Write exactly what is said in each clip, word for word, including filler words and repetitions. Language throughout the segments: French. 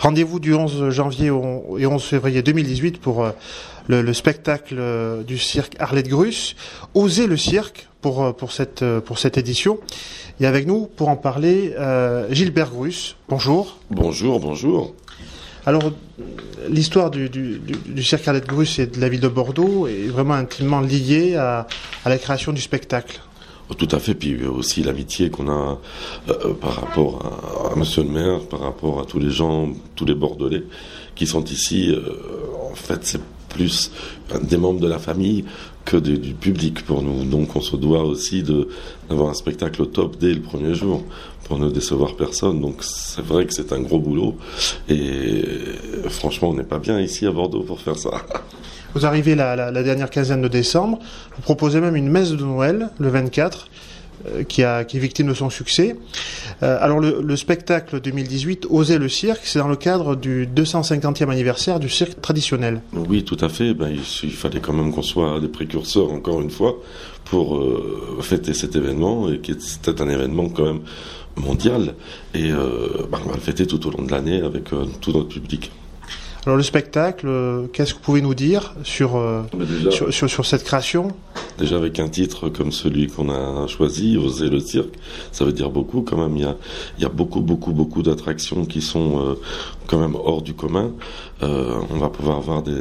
Rendez-vous du onze janvier et onze février deux mille dix-huit pour le, le spectacle du cirque Arlette Gruss. Osez le cirque pour, pour, cette, pour cette édition. Et avec nous, pour en parler, euh, Gilbert Gruss. Bonjour. Bonjour, bonjour. Alors, l'histoire du, du, du, du cirque Arlette Gruss et de la ville de Bordeaux est vraiment intimement liée à, à la création du spectacle. Tout à fait, puis aussi l'amitié qu'on a euh, par rapport à, à Monsieur le maire, par rapport à tous les gens, tous les Bordelais qui sont ici. Euh, en fait, c'est plus des membres de la famille que de, du public pour nous. Donc on se doit aussi de, d'avoir un spectacle au top dès le premier jour pour ne décevoir personne. Donc c'est vrai que c'est un gros boulot et franchement on n'est pas bien ici à Bordeaux pour faire ça. Vous arrivez la, la, la dernière quinzaine de décembre, vous proposez même une messe de Noël, le vingt-quatre, euh, qui, a, qui est victime de son succès. Euh, alors le, le spectacle deux mille dix-huit, Osez le cirque, c'est dans le cadre du deux cent cinquantième anniversaire du cirque traditionnel. Oui, tout à fait. Ben, il, il fallait quand même qu'on soit des précurseurs, encore une fois, pour euh, fêter cet événement, et qui était un événement quand même mondial. Et euh, ben, on va le fêter tout au long de l'année avec euh, tout notre public. Alors le spectacle, euh, qu'est-ce que vous pouvez nous dire sur, euh, déjà, sur, sur, sur cette création ? Déjà avec un titre comme celui qu'on a choisi, Osez le cirque, ça veut dire beaucoup quand même. Il y a, il y a beaucoup, beaucoup, beaucoup d'attractions qui sont euh, quand même hors du commun. Euh, on va pouvoir voir des,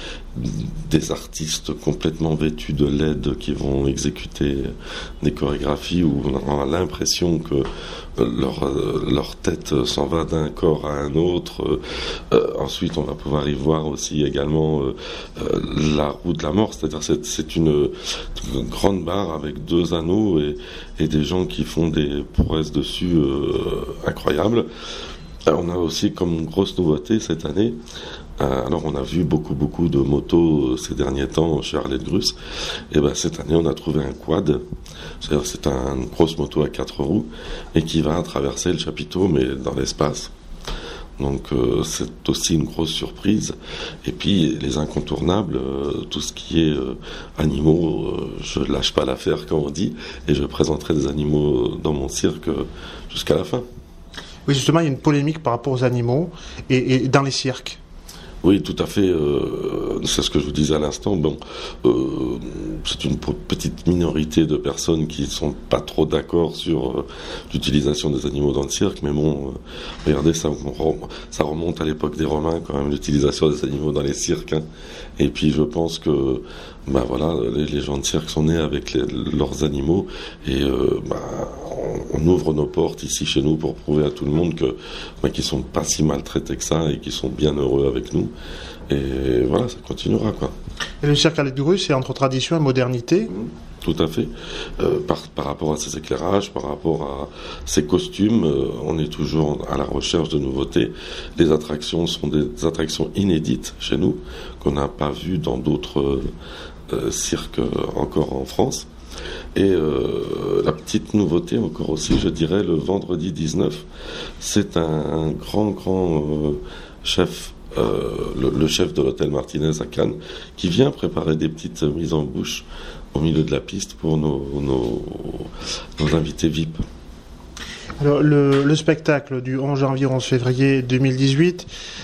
des artistes complètement vêtus de L E D qui vont exécuter des chorégraphies où on a l'impression que leur, leur tête s'en va d'un corps à un autre. Euh, ensuite, on va pouvoir y voir aussi également euh, euh, la roue de la mort, c'est-à-dire c'est, c'est une, une grande barre avec deux anneaux et, et des gens qui font des prouesses dessus euh, incroyables. Alors, on a aussi comme grosse nouveauté cette année, euh, alors on a vu beaucoup beaucoup de motos ces derniers temps chez Arlette Gruss, et ben cette année on a trouvé un quad, c'est-à-dire c'est un, une grosse moto à quatre roues et qui va traverser le chapiteau mais dans l'espace. Donc euh, c'est aussi une grosse surprise. Et puis les incontournables, euh, tout ce qui est euh, animaux, euh, je lâche pas l'affaire quand on dit, et je présenterai des animaux dans mon cirque euh, jusqu'à la fin. Oui, justement, il y a une polémique par rapport aux animaux et, et dans les cirques. Oui, tout à fait. Euh, c'est ce que je vous disais à l'instant. Bon, euh, c'est une petite minorité de personnes qui ne sont pas trop d'accord sur euh, l'utilisation des animaux dans le cirque. Mais bon, euh, regardez, ça, ça remonte à l'époque des Romains quand même, l'utilisation des animaux dans les cirques. Hein. Et puis je pense que, ben voilà, les, les gens de cirque sont nés avec les, leurs animaux et euh, ben, on, on ouvre nos portes ici chez nous pour prouver à tout le monde que ben, qu'ils sont pas si maltraités que ça et qu'ils sont bien heureux avec nous. Et voilà, ça continuera quoi. Et le cirque Arlette Gruss, c'est entre tradition et modernité. Tout à fait. Euh, par, par rapport à ses éclairages, par rapport à ses costumes, euh, on est toujours à la recherche de nouveautés. Les attractions sont des attractions inédites chez nous, qu'on n'a pas vues dans d'autres euh, cirques encore en France. Et euh, la petite nouveauté encore aussi, je dirais, le vendredi dix-neuf, c'est un, un grand, grand euh, chef Euh, le, le chef de l'hôtel Martinez à Cannes, qui vient préparer des petites mises en bouche au milieu de la piste pour nos, nos, nos invités V I P. Alors, le, le spectacle du onze janvier onze février deux mille dix-huit,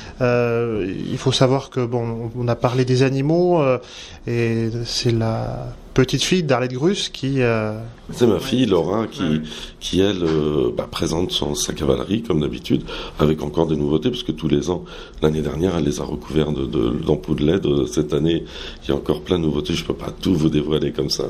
euh, il faut savoir que bon, on a parlé des animaux euh, et c'est la petite fille d'Arlette Gruss qui. Euh... C'est ma fille Laura qui, qui elle euh, bah, présente son, sa cavalerie comme d'habitude, avec encore des nouveautés parce que tous les ans, l'année dernière, elle les a recouverts de, de, d'ampoules L E D. Cette année, il y a encore plein de nouveautés. Je peux pas tout vous dévoiler comme ça,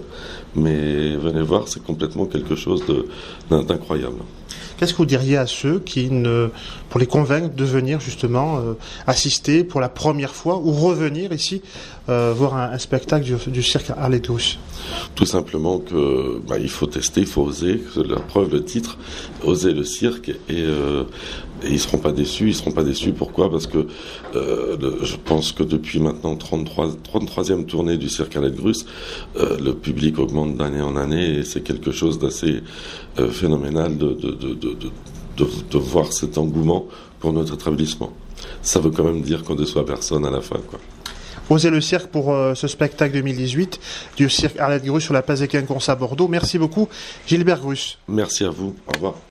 mais venez voir, c'est complètement quelque chose de, d'incroyable. Qu'est-ce que vous diriez à ceux qui ne, pour les convaincre de venir justement euh, assister pour la première fois ou revenir ici euh, voir un, un spectacle du, du cirque Arlette Gruss? Tout simplement que bah, il faut tester, il faut oser. La preuve, le titre, Osez le cirque, et, euh, et ils seront pas déçus. Ils seront pas déçus. Pourquoi ? Parce que euh, le, je pense que depuis maintenant trente-trois, trente-troisième tournée du cirque Arlette Gruss, euh, le public augmente d'année en année et c'est quelque chose d'assez euh, phénoménal de, de, de, de, de, de, de voir cet engouement pour notre établissement. Ça veut quand même dire qu'on ne déçoit personne à la fin, quoi. Osez le cirque pour euh, ce spectacle deux mille dix-huit du cirque Arlette Gruss sur la place des Quinconces à Bordeaux. Merci beaucoup, Gilbert Gruss. Merci à vous. Au revoir.